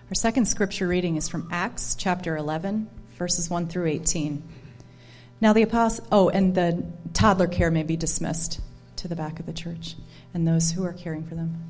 Our second scripture reading is from Acts chapter 11, verses 1 through 18. Now the and the toddler care may be dismissed to the back of the church, and those who are caring for them.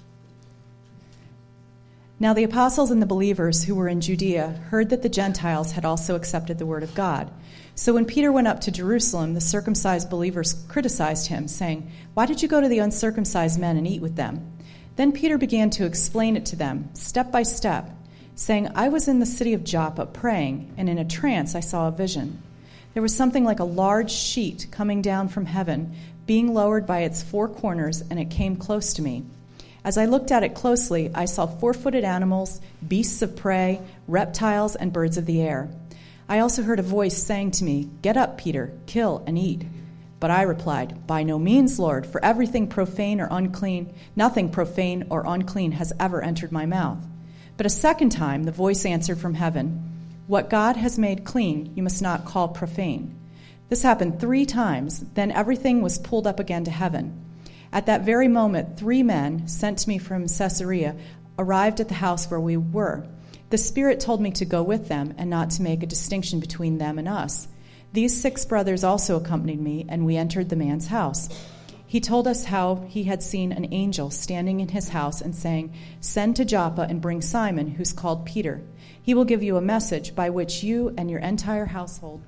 Now the apostles and the believers who were in Judea heard that the Gentiles had also accepted the word of God. So when Peter went up to Jerusalem, the circumcised believers criticized him, saying, "Why did you go to the uncircumcised men and eat with them?" Then Peter began to explain it to them, step by step, saying, "I was in the city of Joppa praying, and in a trance I saw a vision. There was something like a large sheet coming down from heaven, being lowered by its four corners, and it came close to me. As I looked at it closely, I saw four-footed animals, beasts of prey, reptiles, and birds of the air. I also heard a voice saying to me, 'Get up, Peter, kill and eat.' But I replied, 'By no means, Lord, for nothing profane or unclean has ever entered my mouth.' But a second time the voice answered from heaven, 'What God has made clean, you must not call profane.' This happened 3 times, then everything was pulled up again to heaven. At that very moment, 3 men, sent to me from Caesarea, arrived at the house where we were. The Spirit told me to go with them and not to make a distinction between them and us. These 6 brothers also accompanied me, and we entered the man's house. He told us how he had seen an angel standing in his house and saying, 'Send to Joppa and bring Simon, who's called Peter. He will give you a message by which you and your entire household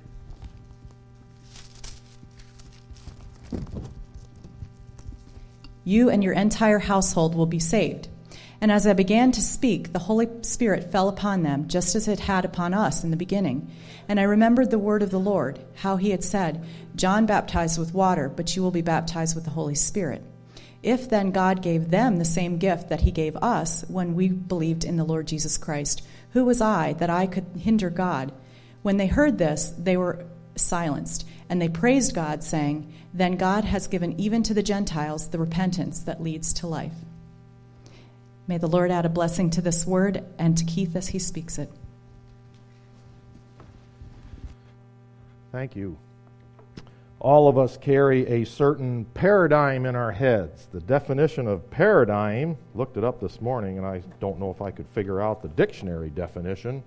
will be saved.' And as I began to speak, the Holy Spirit fell upon them, just as it had upon us in the beginning. And I remembered the word of the Lord, how he had said, 'John baptized with water, but you will be baptized with the Holy Spirit.' If then God gave them the same gift that he gave us when we believed in the Lord Jesus Christ, who was I that I could hinder God?" When they heard this, they were silenced, and they praised God, saying, "Then God has given even to the Gentiles the repentance that leads to life." May the Lord add a blessing to this word and to Keith as he speaks it. Thank you. All of us carry a certain paradigm in our heads. The definition of paradigm, looked it up this morning, and I don't know if I could figure out the dictionary definition.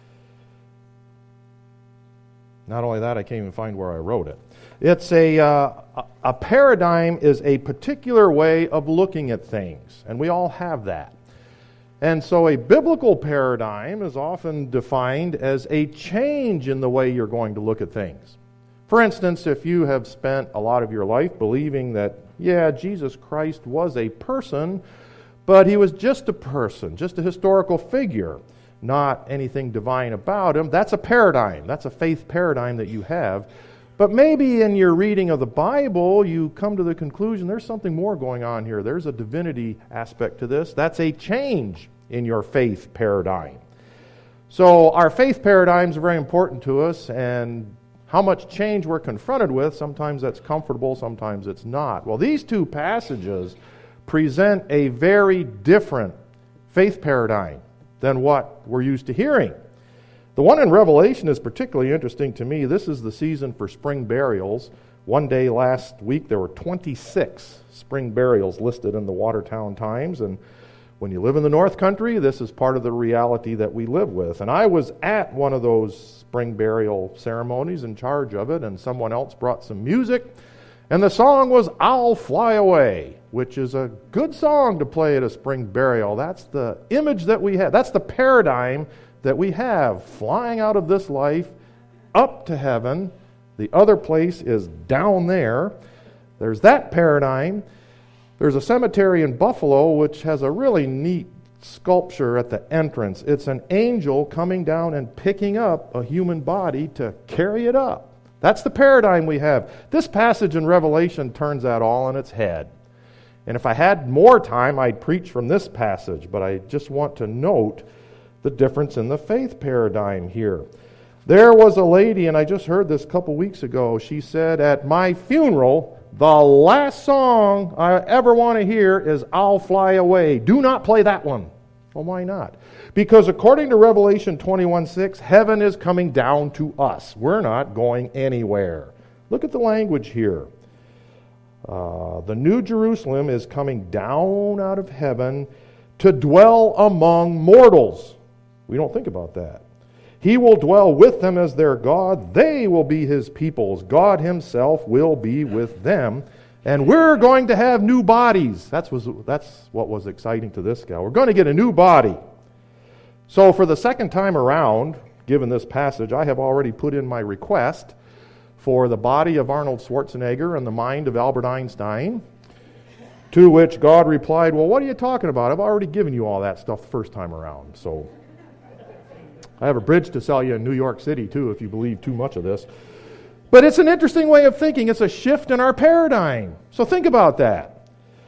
Not only that, I can't even find where I wrote it. It's a paradigm is a particular way of looking at things, and we all have that. And so a biblical paradigm is often defined as a change in the way you're going to look at things. For instance, if you have spent a lot of your life believing that, Jesus Christ was a person, but he was just a person, just a historical figure, not anything divine about him, that's a paradigm. That's a faith paradigm that you have. But maybe in your reading of the Bible, you come to the conclusion there's something more going on here. There's a divinity aspect to this. That's a change in your faith paradigm. So our faith paradigms are very important to us, and how much change we're confronted with, sometimes that's comfortable, sometimes it's not. Well, these 2 passages present a very different faith paradigm than what we're used to hearing. The one in Revelation is particularly interesting to me. This is the season for spring burials. One day last week there were 26 spring burials listed in the Watertown Times, and when you live in the North Country, this is part of the reality that we live with. And I was at one of those spring burial ceremonies, in charge of it, and someone else brought some music, and the song was "I'll Fly Away," which is a good song to play at a spring burial. That's the image that we have. That's the paradigm that we have, flying out of this life up to heaven. The other place is down there. There's that paradigm. There's a cemetery in Buffalo which has a really neat sculpture at the entrance. It's an angel coming down and picking up a human body to carry it up. That's the paradigm we have. This passage in Revelation turns that all on its head. And if I had more time, I'd preach from this passage, but I just want to note the difference in the faith paradigm here. There was a lady, and I just heard this a couple weeks ago, she said, "At my funeral, the last song I ever want to hear is 'I'll Fly Away.' Do not play that one." Well, why not? Because according to Revelation 21:6, heaven is coming down to us. We're not going anywhere. Look at the language here. The New Jerusalem is coming down out of heaven to dwell among mortals. We don't think about that. He will dwell with them as their God. They will be his peoples. God himself will be with them. And we're going to have new bodies. That's what was exciting to this guy. We're going to get a new body. So for the second time around, given this passage, I have already put in my request for the body of Arnold Schwarzenegger and the mind of Albert Einstein, to which God replied, well, what are you talking about? I've already given you all that stuff the first time around. So I have a bridge to sell you in New York City, too, if you believe too much of this. But it's an interesting way of thinking. It's a shift in our paradigm. So think about that.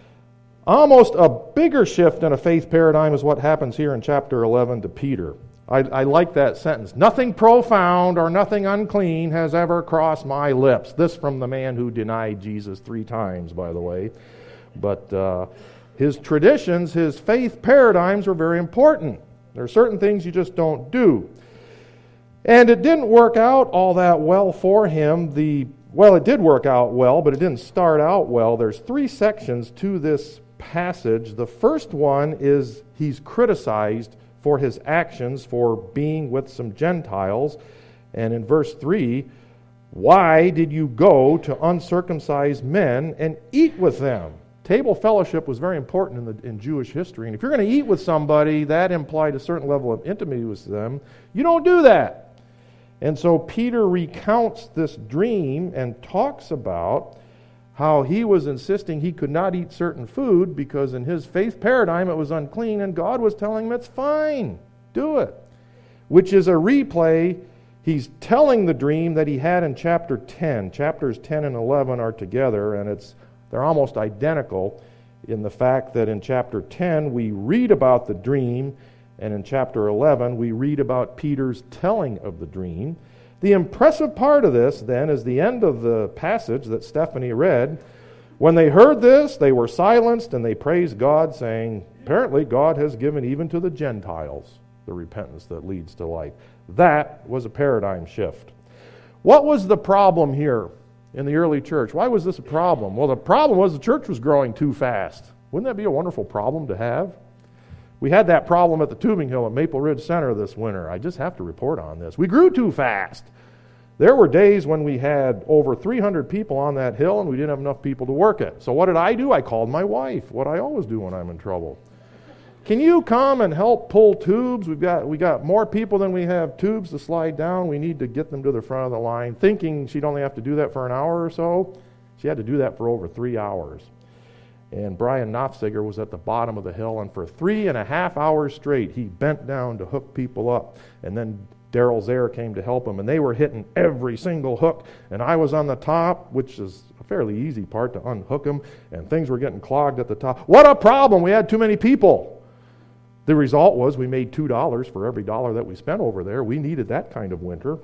Almost a bigger shift in a faith paradigm is what happens here in chapter 11 to Peter. I like that sentence. Nothing profound or nothing unclean has ever crossed my lips. This from the man who denied Jesus 3 times, by the way. But his traditions, his faith paradigms are very important. There are certain things you just don't do. And it didn't work out all that well for him. It did work out well, but it didn't start out well. There's 3 sections to this passage. The first one is he's criticized for his actions for being with some Gentiles. And in verse 3, why did you go to uncircumcised men and eat with them? Table fellowship was very important in Jewish history. And if you're going to eat with somebody, that implied a certain level of intimacy with them. You don't do that. And so Peter recounts this dream and talks about how he was insisting he could not eat certain food because in his faith paradigm it was unclean, and God was telling him it's fine, do it. Which is a replay. He's telling the dream that he had in chapter 10. Chapters 10 and 11 are together, and they're almost identical in the fact that in chapter 10 we read about the dream, and in chapter 11 we read about Peter's telling of the dream. The impressive part of this, then, is the end of the passage that Stephanie read. When they heard this, they were silenced, and they praised God, saying, apparently God has given even to the Gentiles the repentance that leads to life. That was a paradigm shift. What was the problem here in the early church? Why was this a problem? Well, the problem was the church was growing too fast. Wouldn't that be a wonderful problem to have? We had that problem at the Tubing Hill at Maple Ridge Center this winter. I just have to report on this. We grew too fast. There were days when we had over 300 people on that hill and we didn't have enough people to work it. So what did I do? I called my wife, what I always do when I'm in trouble. Can you come and help pull tubes? We got more people than we have tubes to slide down. We need to get them to the front of the line. Thinking she'd only have to do that for an hour or so, she had to do that for over 3 hours. And Brian Knopfziger was at the bottom of the hill, and for 3.5 hours straight, he bent down to hook people up. And then Daryl Zare came to help him, and they were hitting every single hook. And I was on the top, which is a fairly easy part to unhook them, and things were getting clogged at the top. What a problem! We had too many people. The result was we made $2 for every dollar that we spent over there. We needed that kind of winter.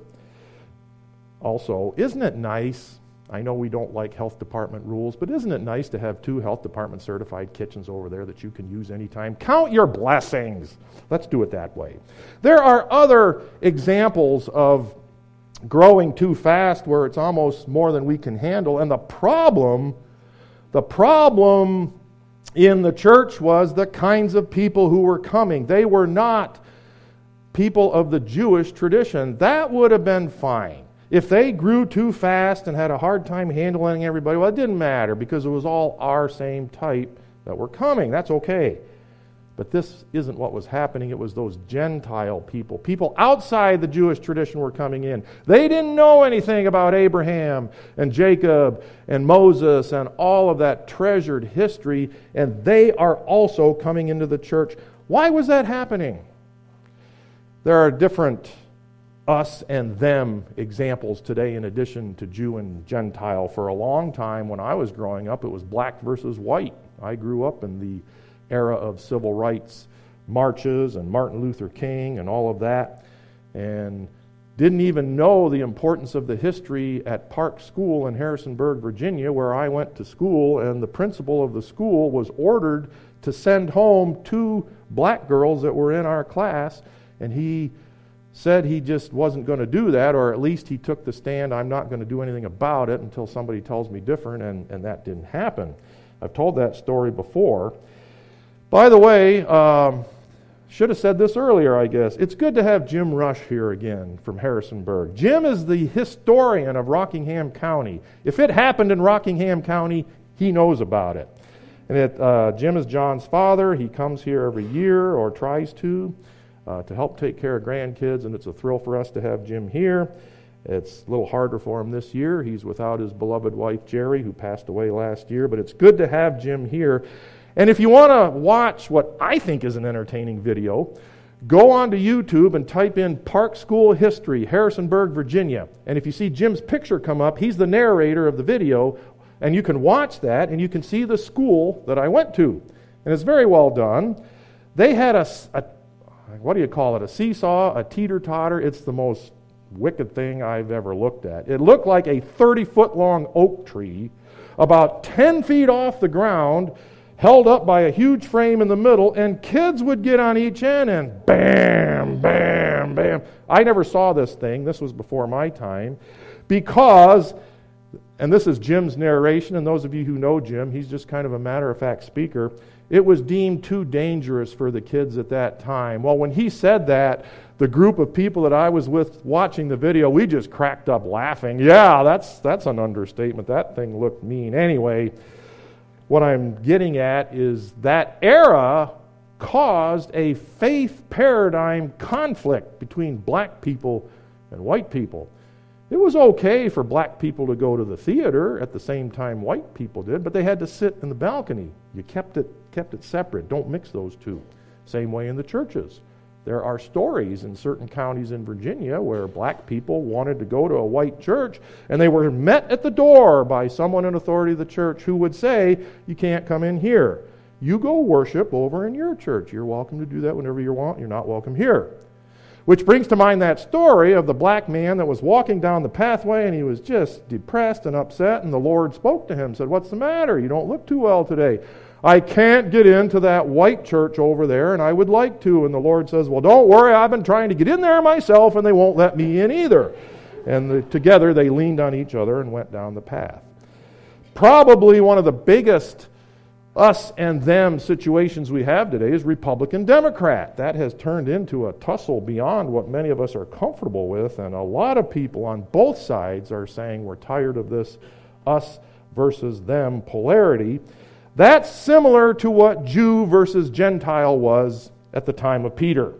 Also, isn't it nice? I know we don't like health department rules, but isn't it nice to have 2 health department certified kitchens over there that you can use anytime? Count your blessings. Let's do it that way. There are other examples of growing too fast where it's almost more than we can handle. And the problem in the church was the kinds of people who were coming. They were not people of the Jewish tradition. That would have been fine. If they grew too fast and had a hard time handling everybody, well, it didn't matter because it was all our same type that were coming. That's okay. But this isn't what was happening. It was those Gentile people. People outside the Jewish tradition were coming in. They didn't know anything about Abraham and Jacob and Moses and all of that treasured history, and they are also coming into the church. Why was that happening? There are different us and them examples today in addition to Jew and Gentile. For a long time when I was growing up, it was black versus white. I grew up in the era of civil rights marches and Martin Luther King and all of that, and didn't even know the importance of the history at Park School in Harrisonburg, Virginia, where I went to school, and the principal of the school was ordered to send home 2 black girls that were in our class, and he said he just wasn't going to do that, or at least he took the stand, I'm not going to do anything about it until somebody tells me different, and that didn't happen. I've told that story before. By the way, Should have said this earlier, I guess. It's good to have Jim Rush here again from Harrisonburg. Jim is the historian of Rockingham County. If it happened in Rockingham County, he knows about it. And Jim is John's father. He comes here every year, or tries to help take care of grandkids, and it's a thrill for us to have Jim here. It's a little harder for him this year. He's without his beloved wife, Jerry, who passed away last year, but it's good to have Jim here. And if you want to watch what I think is an entertaining video, go onto YouTube and type in Park School History, Harrisonburg, Virginia. And if you see Jim's picture come up, he's the narrator of the video, and you can watch that, and you can see the school that I went to. And it's very well done. They had a what do you call it, a seesaw, a teeter-totter. It's the most wicked thing I've ever looked at. It looked like a 30-foot-long oak tree, about 10 feet off the ground, held up by a huge frame in the middle, and kids would get on each end and bam, bam, bam. I never saw this thing. This was before my time. Because, and this is Jim's narration, and those of you who know Jim, he's just kind of a matter-of-fact speaker, it was deemed too dangerous for the kids at that time. Well, when he said that, the group of people that I was with watching the video, we just cracked up laughing. Yeah, that's an understatement. That thing looked mean. Anyway, what I'm getting at is that era caused a faith paradigm conflict between black people and white people. It was okay for black people to go to the theater at the same time white people did, but they had to sit in the balcony. You kept it separate. Don't mix those two. Same way in the churches. There are stories in certain counties in Virginia where black people wanted to go to a white church, and they were met at the door by someone in authority of the church who would say, you can't come in here. You go worship over in your church. You're welcome to do that whenever you want. You're not welcome here. Which brings to mind that story of the black man that was walking down the pathway, and he was just depressed and upset, and the Lord spoke to him, said, what's the matter? You don't look too well today. I can't get into that white church over there, and I would like to. And the Lord says, well, don't worry, I've been trying to get in there myself, and they won't let me in either. And together they leaned on each other and went down the path. Probably one of the biggest us and them situations we have today is Republican-Democrat. That has turned into a tussle beyond what many of us are comfortable with, and a lot of people on both sides are saying we're tired of this us versus them polarity. That's similar to what Jew versus Gentile was at the time of Peter.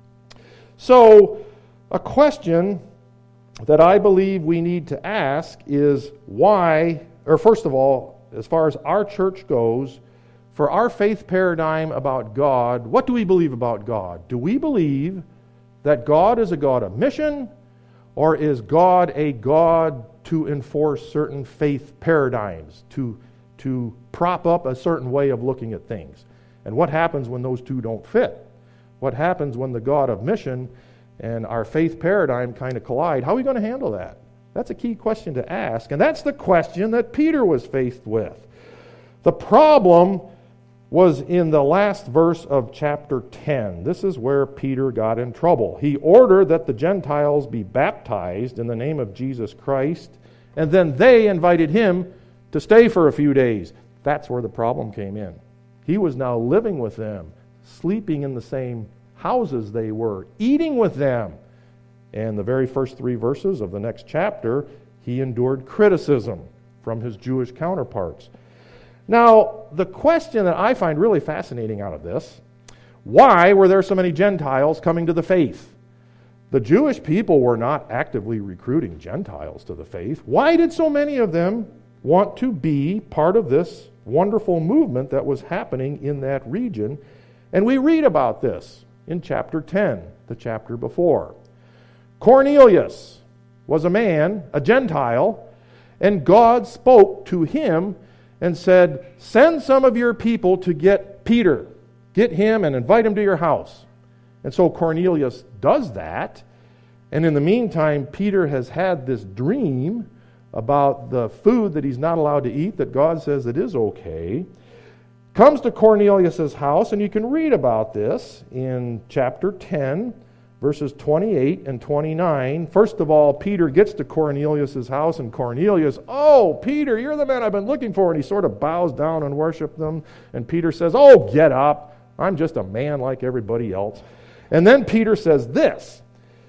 So, a question that I believe we need to ask is why, or first of all, as far as our church goes, for our faith paradigm about God, what do we believe about God? Do we believe that God is a God of mission, or is God a God to enforce certain faith paradigms, to prop up a certain way of looking at things? And what happens when those two don't fit? What happens when the God of mission and our faith paradigm kind of collide? How are we going to handle that? That's a key question to ask, and that's the question that Peter was faced with. The problem was in the last verse of chapter 10. This is where Peter got in trouble. He ordered that the Gentiles be baptized in the name of Jesus Christ, and then they invited him to stay for a few days. That's where the problem came in. He was now living with them, sleeping in the same houses they were, eating with them. And the very first 3 verses of the next chapter, he endured criticism from his Jewish counterparts. Now, the question that I find really fascinating out of this, why were there so many Gentiles coming to the faith? The Jewish people were not actively recruiting Gentiles to the faith. Why did so many of them want to be part of this wonderful movement that was happening in that region? And we read about this in chapter 10, the chapter before. Cornelius was a man, a Gentile, and God spoke to him and said, send some of your people to get Peter. Get him and invite him to your house. And so Cornelius does that. And in the meantime, Peter has had this dream about the food that he's not allowed to eat that God says it is okay. Comes to Cornelius' house, and you can read about this in chapter 10, verses 28 and 29. First of all, Peter gets to Cornelius' house, and Cornelius, oh, Peter, you're the man I've been looking for. And he sort of bows down and worships them. And Peter says, oh, get up. I'm just a man like everybody else. And then Peter says this,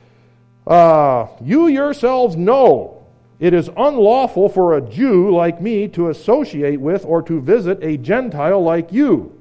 you yourselves know it is unlawful for a Jew like me to associate with or to visit a Gentile like you.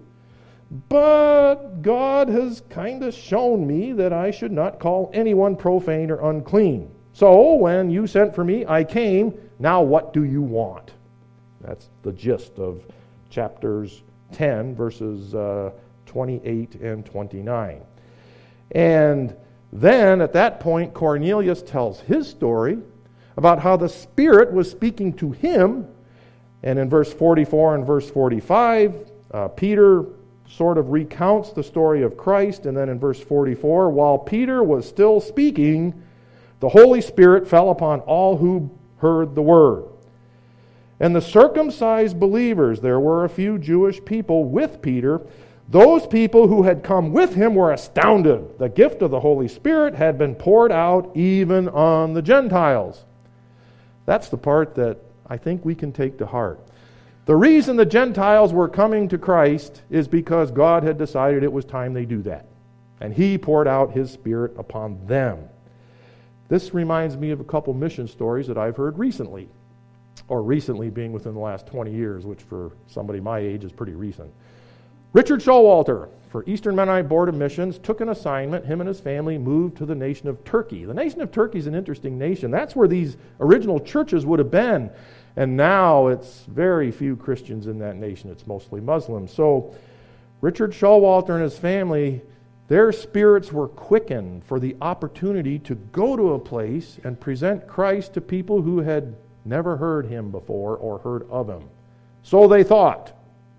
But God has kind of shown me that I should not call anyone profane or unclean. So when you sent for me, I came. Now what do you want? That's the gist of chapters 10, verses 28 and 29. And then at that point, Cornelius tells his story about how the Spirit was speaking to him. And in verse 44 and verse 45, Peter sort of recounts the story of Christ. And then in verse 44, while Peter was still speaking, the Holy Spirit fell upon all who heard the word. And the circumcised believers, there were a few Jewish people with Peter. Those people who had come with him were astounded. The gift of the Holy Spirit had been poured out even on the Gentiles. That's the part that I think we can take to heart. The reason the Gentiles were coming to Christ is because God had decided it was time they do that. And He poured out His Spirit upon them. This reminds me of a couple mission stories that I've heard recently. Or recently being within the last 20 years, which for somebody my age is pretty recent. Richard Showalter, for Eastern Mennonite Board of Missions, took an assignment. Him and his family moved to the nation of Turkey. The nation of Turkey is an interesting nation. That's where these original churches would have been. And now it's very few Christians in that nation. It's mostly Muslims. So Richard Showalter and his family, their spirits were quickened for the opportunity to go to a place and present Christ to people who had never heard Him before or heard of Him. So they thought.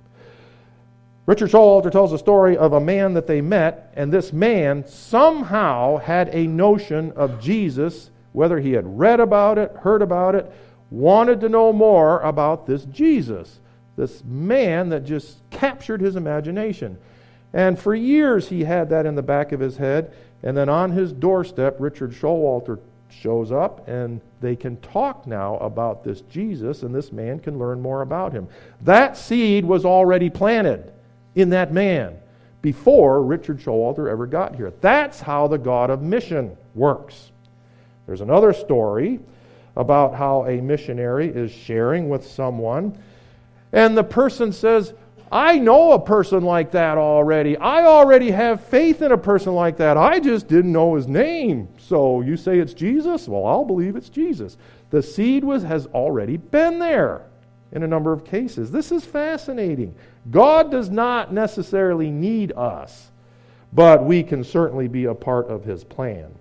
Richard Showalter tells a story of a man that they met, and this man somehow had a notion of Jesus, whether he had read about it, heard about it, wanted to know more about this Jesus, this man that just captured his imagination. And for years he had that in the back of his head, and then on his doorstep, Richard Showalter shows up, and they can talk now about this Jesus, and this man can learn more about him. That seed was already planted in that man before Richard Showalter ever got here. That's how the God of mission works. There's another story about how a missionary is sharing with someone, and the person says, I know a person like that already. I already have faith in a person like that. I just didn't know his name. So you say it's Jesus? Well, I'll believe it's Jesus. The seed has already been there in a number of cases. This is fascinating. God does not necessarily need us, but we can certainly be a part of His plan.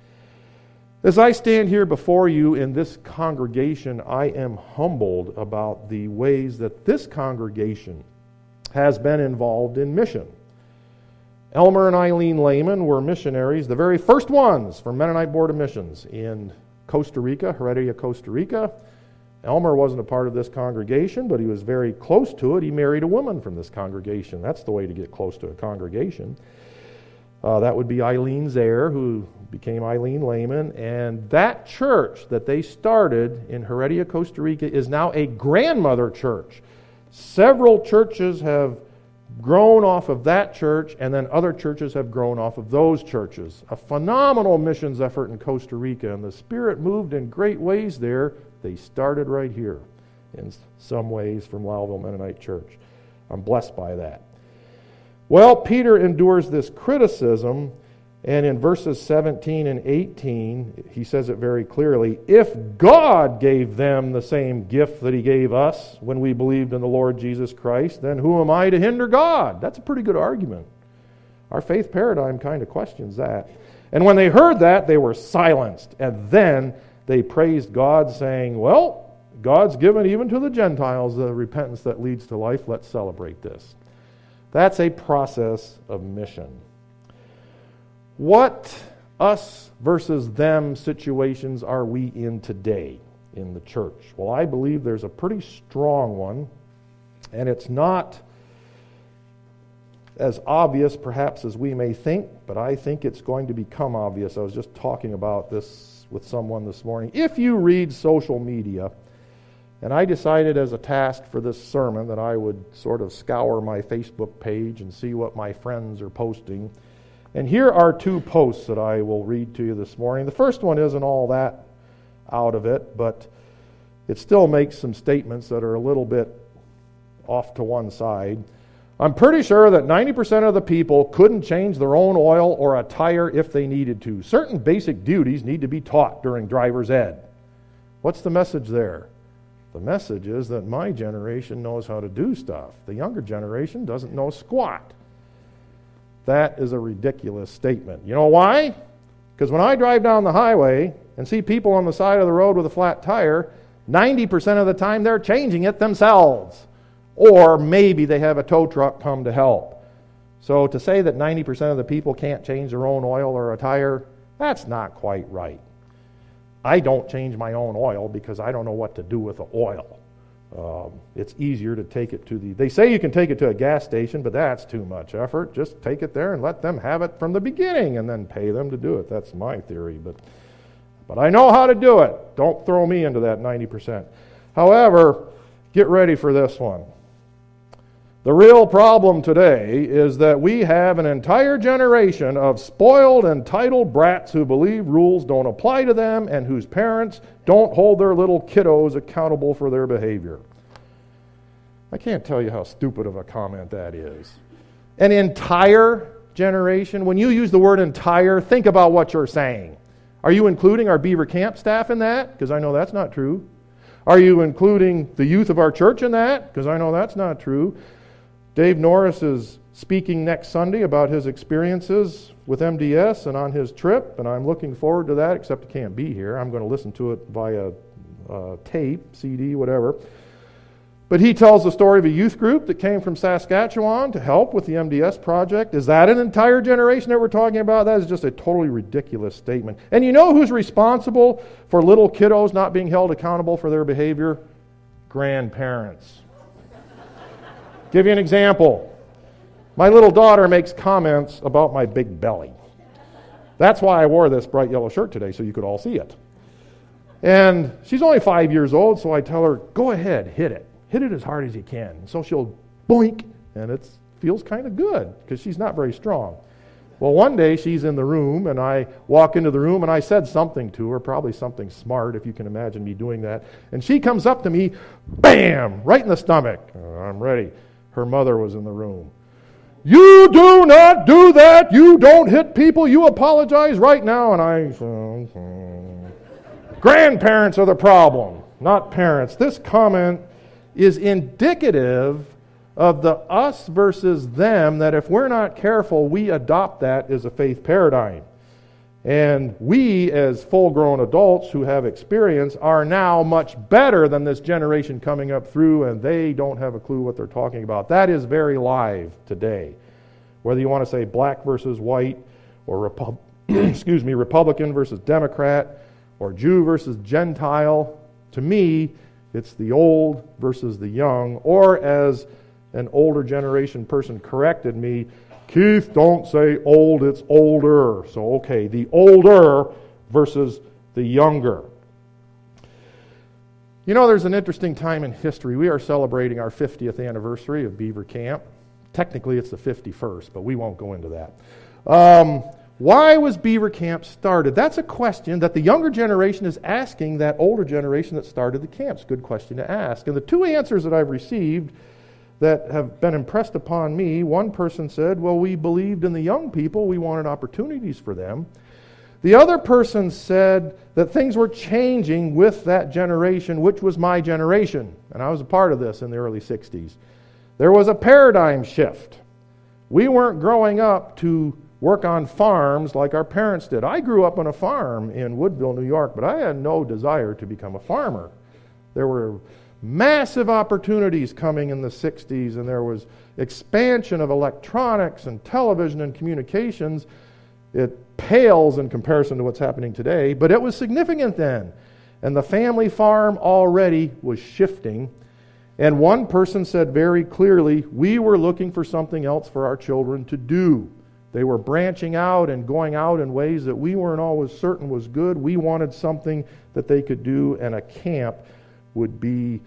As I stand here before you in this congregation, I am humbled about the ways that this congregation has been involved in mission. Elmer and Eileen Lehman were missionaries, the very first ones from Mennonite Board of Missions in Costa Rica, Heredia, Costa Rica. Elmer wasn't a part of this congregation, but he was very close to it. He married a woman from this congregation. That's the way to get close to a congregation. That would be Eileen Zaire, who became Eileen Lehman. And that church that they started in Heredia, Costa Rica, is now a grandmother church. Several churches have grown off of that church, and then other churches have grown off of those churches. A phenomenal missions effort in Costa Rica, and the Spirit moved in great ways there. They started right here in some ways from Lowellville Mennonite Church. I'm blessed by that. Well, Peter endures this criticism, and in verses 17 and 18, he says it very clearly. If God gave them the same gift that He gave us when we believed in the Lord Jesus Christ, then who am I to hinder God? That's a pretty good argument. Our faith paradigm kind of questions that. And when they heard that, they were silenced. And then they praised God, saying, well, God's given even to the Gentiles the repentance that leads to life. Let's celebrate this. That's a process of mission. What us versus them situations are we in today in the church? Well, I believe there's a pretty strong one, and it's not as obvious perhaps as we may think, but I think it's going to become obvious. I was just talking about this with someone this morning. If you read social media, And I decided as a task for this sermon that I would sort of scour my Facebook page and see what my friends are posting. And here are two posts that I will read to you this morning. The first one isn't all that out of it, but it still makes some statements that are a little bit off to one side. I'm pretty sure that 90% of the people couldn't change their own oil or a tire if they needed to. Certain basic duties need to be taught during driver's ed. What's the message there? The message is that my generation knows how to do stuff. The younger generation doesn't know squat. That is a ridiculous statement. You know why? Because when I drive down the highway and see people on the side of the road with a flat tire, 90% of the time they're changing it themselves. Or maybe they have a tow truck come to help. So to say that 90% of the people can't change their own oil or a tire, that's not quite right. I don't change my own oil because I don't know what to do with the oil. It's easier to take it to they say you can take it to a gas station, but that's too much effort. Just take it there and let them have it from the beginning and then pay them to do it. That's my theory, but I know how to do it. Don't throw me into that 90%. However, get ready for this one. The real problem today is that we have an entire generation of spoiled, entitled brats who believe rules don't apply to them and whose parents don't hold their little kiddos accountable for their behavior. I can't tell you how stupid of a comment that is. An entire generation? When you use the word entire, think about what you're saying. Are you including our Beaver Camp staff in that? Because I know that's not true. Are you including the youth of our church in that? Because I know that's not true. Dave Norris is speaking next Sunday about his experiences with MDS and on his trip, and I'm looking forward to that, except I can't be here. I'm going to listen to it via tape, CD, whatever. But he tells the story of a youth group that came from Saskatchewan to help with the MDS project. Is that an entire generation that we're talking about? That is just a totally ridiculous statement. And you know who's responsible for little kiddos not being held accountable for their behavior? Grandparents. Give you an example. My little daughter makes comments about my big belly. That's why I wore this bright yellow shirt today, so you could all see it. And she's only 5 years old, so I tell her, go ahead, hit it. Hit it as hard as you can. So she'll boink, and it feels kind of good, because she's not very strong. Well, one day she's in the room, and I walk into the room, and I said something to her, probably something smart, if you can imagine me doing that. And she comes up to me, bam, right in the stomach. I'm ready. Her mother was in the room. You do not do that. You don't hit people. You apologize right now. And grandparents are the problem, not parents. This comment is indicative of the us versus them, that if we're not careful, we adopt that as a faith paradigm. And we, as full-grown adults who have experience, are now much better than this generation coming up through, and they don't have a clue what they're talking about. That is very live today. Whether you want to say black versus white, or Republican versus Democrat, or Jew versus Gentile, to me, it's the old versus the young, or as an older generation person corrected me, Keith, don't say old, it's older. So, okay, the older versus the younger. You know, there's an interesting time in history. We are celebrating our 50th anniversary of Beaver Camp. Technically, it's the 51st, but we won't go into that. Why was Beaver Camp started? That's a question that the younger generation is asking that older generation that started the camps. Good question to ask. And the two answers that I've received that have been impressed upon me, one person said, well, we believed in the young people. We wanted opportunities for them. The other person said that things were changing with that generation, which was my generation. And I was a part of this in the early 60s. There was a paradigm shift. We weren't growing up to work on farms like our parents did. I grew up on a farm in Woodville, New York, but I had no desire to become a farmer. There were massive opportunities coming in the 60s, and there was expansion of electronics and television and communications. It pales in comparison to what's happening today, but it was significant then. And the family farm already was shifting. And one person said very clearly, we were looking for something else for our children to do. They were branching out and going out in ways that we weren't always certain was good. We wanted something that they could do, and a camp would be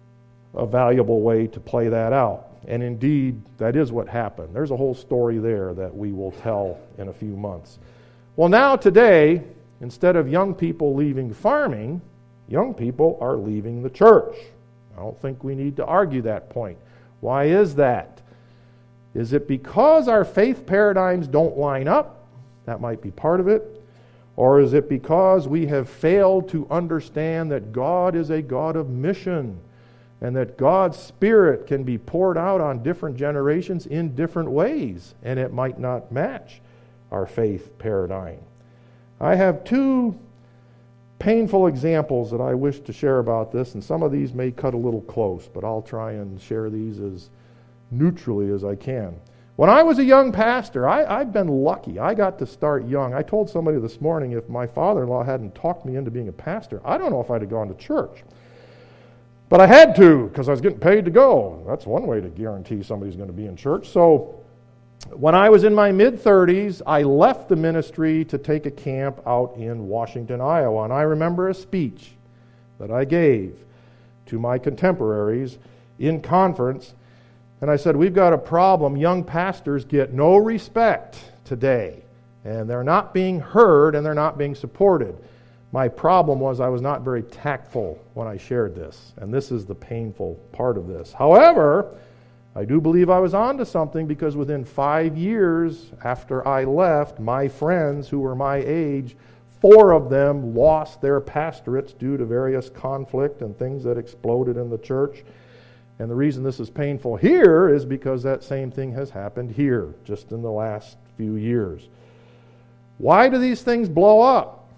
a valuable way to play that out. And indeed, that is what happened. There's a whole story there that we will tell in a few months. Well, now today, instead of young people leaving farming, young people are leaving the church. I don't think we need to argue that point. Why is that? Is it because our faith paradigms don't line up? That might be part of it. Or is it because we have failed to understand that God is a God of mission and that God's Spirit can be poured out on different generations in different ways, and it might not match our faith paradigm? I have two painful examples that I wish to share about this, and some of these may cut a little close, but I'll try and share these as neutrally as I can. When I was a young pastor, I've been lucky. I got to start young. I told somebody this morning, if my father-in-law hadn't talked me into being a pastor, I don't know if I'd have gone to church. But I had to, because I was getting paid to go. That's one way to guarantee somebody's going to be in church. So when I was in my mid-30s, I left the ministry to take a camp out in Washington, Iowa. And I remember a speech that I gave to my contemporaries in conference. And I said, we've got a problem. Young pastors get no respect today. And they're not being heard and they're not being supported. My problem was I was not very tactful when I shared this. And this is the painful part of this. However, I do believe I was onto something, because within 5 years after I left, my friends who were my age, 4 of them lost their pastorates due to various conflict and things that exploded in the church. And the reason this is painful here is because that same thing has happened here just in the last few years. Why do these things blow up?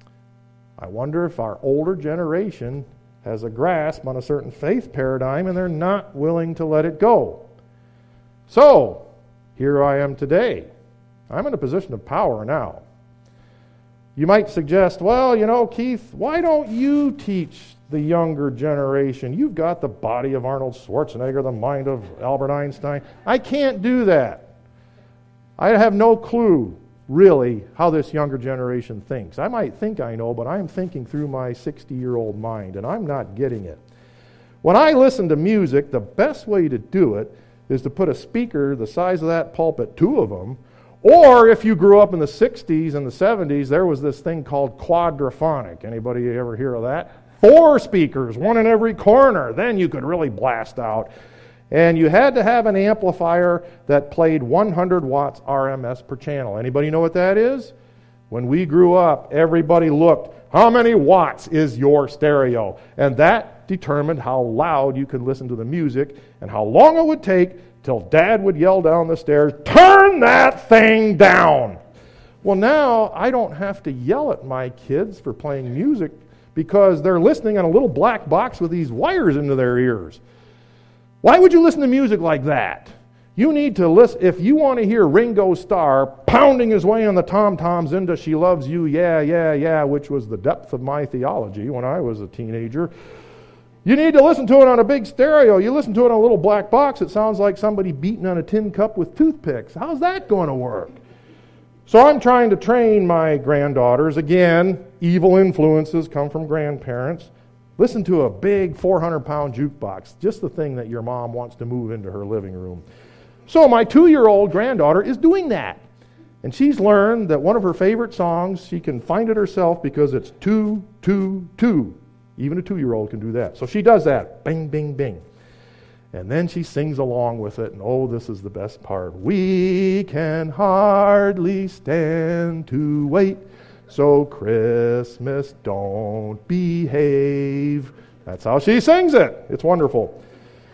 I wonder if our older generation has a grasp on a certain faith paradigm and they're not willing to let it go. So, here I am today. I'm in a position of power now. You might suggest, well, Keith, why don't you teach the younger generation? You've got the body of Arnold Schwarzenegger, the mind of Albert Einstein. I can't do that. I have no clue, really, how this younger generation thinks. I might think I know, but I'm thinking through my 60-year-old mind, and I'm not getting it. When I listen to music, the best way to do it is to put a speaker the size of that pulpit, 2 of them. Or if you grew up in the 60s and the 70s, there was this thing called quadraphonic. Anybody ever hear of that? 4 speakers, 1 in every corner. Then you could really blast out. And you had to have an amplifier that played 100 watts RMS per channel. Anybody know what that is? When we grew up, everybody looked, how many watts is your stereo? And that determined how loud you could listen to the music and how long it would take till Dad would yell down the stairs, turn that thing down. Well, now I don't have to yell at my kids for playing music because they're listening on a little black box with these wires into their ears. Why would you listen to music like that? You need to listen. If you want to hear Ringo Starr pounding his way on the tom-toms into She Loves You, Yeah, Yeah, Yeah, which was the depth of my theology when I was a teenager, you need to listen to it on a big stereo. You listen to it on a little black box, it sounds like somebody beating on a tin cup with toothpicks. How's that going to work? So I'm trying to train my granddaughters. Again, evil influences come from grandparents. Listen to a big 400-pound jukebox, just the thing that your mom wants to move into her living room. So my 2-year-old granddaughter is doing that. And she's learned that one of her favorite songs, she can find it herself because it's 2, 2, 2. Even a 2-year-old can do that. So she does that. Bing, bing, bing. And then she sings along with it. And oh, this is the best part. We can hardly stand to wait. So Christmas don't behave. That's how she sings it. It's wonderful.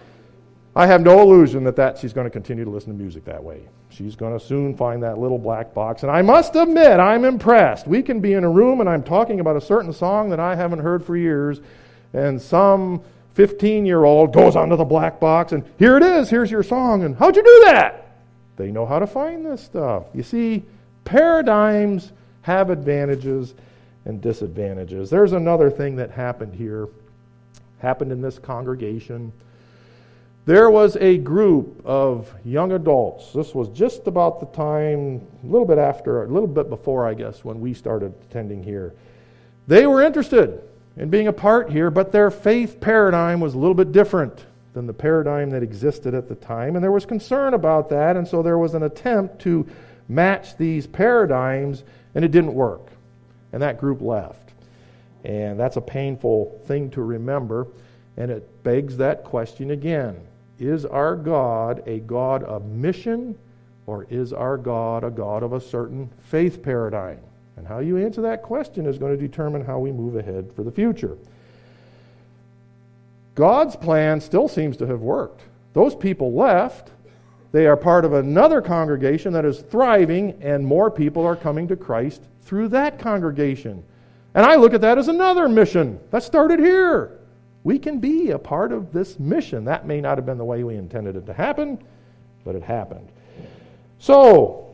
I have no illusion that she's going to continue to listen to music that way. She's going to soon find that little black box. And I must admit, I'm impressed. We can be in a room and I'm talking about a certain song that I haven't heard for years, and some 15-year-old goes onto the black box and here it is, here's your song, and how'd you do that? They know how to find this stuff. You see, paradigms have advantages and disadvantages. There's another thing that happened in this congregation. There was a group of young adults. This was just about the time, a little bit before, I guess, when we started attending here. They were interested and being a part here, but their faith paradigm was a little bit different than the paradigm that existed at the time, and there was concern about that, and so there was an attempt to match these paradigms, and it didn't work, and that group left. And that's a painful thing to remember, and it begs that question again. Is our God a God of mission, or is our God a God of a certain faith paradigm? And how you answer that question is going to determine how we move ahead for the future. God's plan still seems to have worked. Those people left. They are part of another congregation that is thriving, and more people are coming to Christ through that congregation. And I look at that as another mission that started here. We can be a part of this mission. That may not have been the way we intended it to happen, but it happened. So,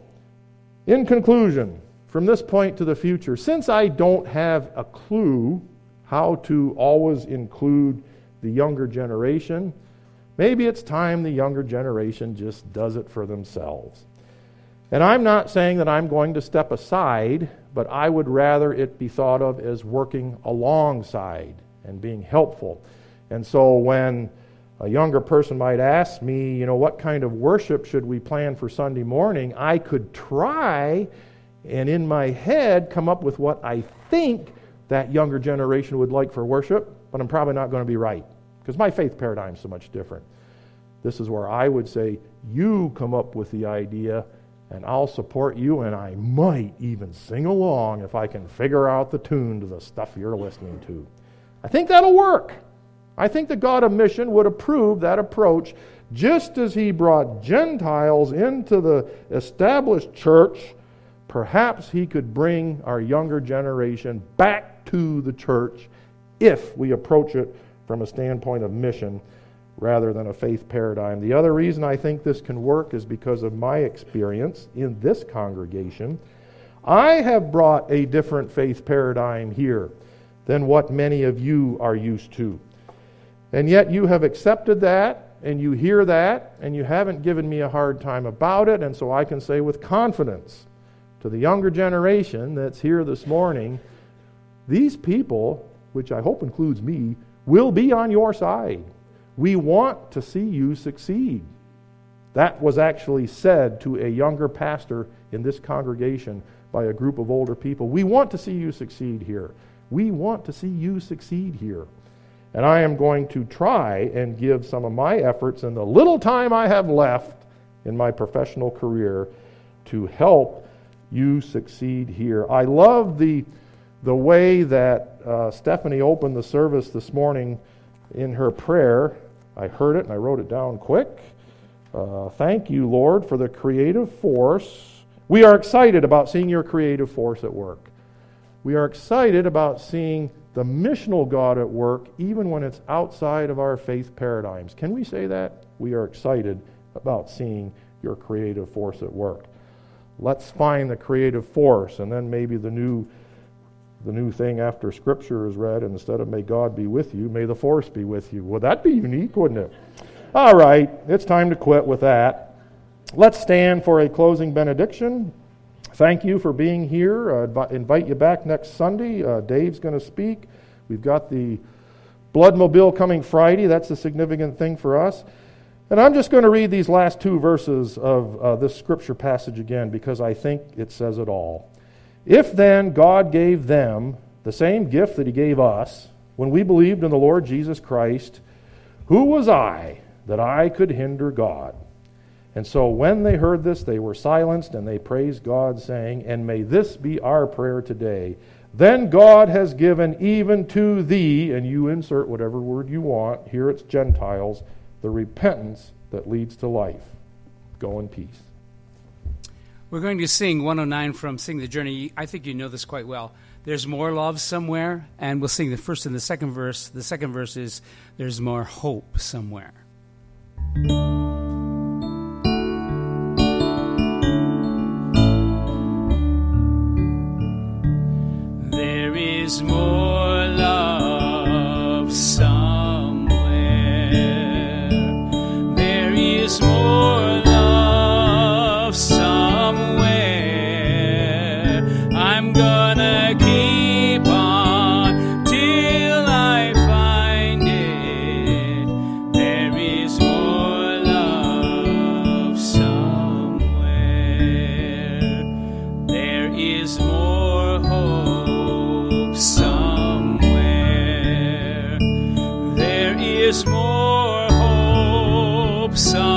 in conclusion, from this point to the future, since I don't have a clue how to always include the younger generation, maybe it's time the younger generation just does it for themselves. And I'm not saying that I'm going to step aside, but I would rather it be thought of as working alongside and being helpful. And so when a younger person might ask me, what kind of worship should we plan for Sunday morning, I could try and in my head come up with what I think that younger generation would like for worship, but I'm probably not going to be right because my faith paradigm is so much different. This is where I would say, you come up with the idea and I'll support you, and I might even sing along if I can figure out the tune to the stuff you're listening to. I think that'll work. I think the God of mission would approve that approach, just as he brought Gentiles into the established church. Perhaps he could bring our younger generation back to the church if we approach it from a standpoint of mission rather than a faith paradigm. The other reason I think this can work is because of my experience in this congregation. I have brought a different faith paradigm here than what many of you are used to. And yet you have accepted that, and you hear that, and you haven't given me a hard time about it, and so I can say with confidence to the younger generation that's here this morning, these people, which I hope includes me, will be on your side. We want to see you succeed. That was actually said to a younger pastor in this congregation by a group of older people. We want to see you succeed here. We want to see you succeed here. And I am going to try and give some of my efforts in the little time I have left in my professional career to help you succeed here. I love the way that Stephanie opened the service this morning in her prayer. I heard it and I wrote it down quick. Thank you, Lord, for the creative force. We are excited about seeing your creative force at work. We are excited about seeing the missional God at work, even when it's outside of our faith paradigms. Can we say that? We are excited about seeing your creative force at work. Let's find the creative force, and then maybe the new thing after Scripture is read, and instead of may God be with you, may the force be with you. Would that be unique, wouldn't it? All right, it's time to quit with that. Let's stand for a closing benediction. Thank you for being here. Invite you back next Sunday. Dave's going to speak. We've got the Bloodmobile coming Friday. That's a significant thing for us. And I'm just going to read these last two verses of this Scripture passage again because I think it says it all. If then God gave them the same gift that he gave us when we believed in the Lord Jesus Christ, who was I that I could hinder God? And so when they heard this, they were silenced, and they praised God, saying, and may this be our prayer today. Then God has given even to thee, and you insert whatever word you want, here it's Gentiles, the repentance that leads to life. Go in peace. We're going to sing 109 from Sing the Journey. I think you know this quite well. There's more love somewhere, and we'll sing the first and the second verse. The second verse is, there's more hope somewhere. There is more love somewhere. There is more love somewhere. I'm gonna keep on till there's more hope somewhere.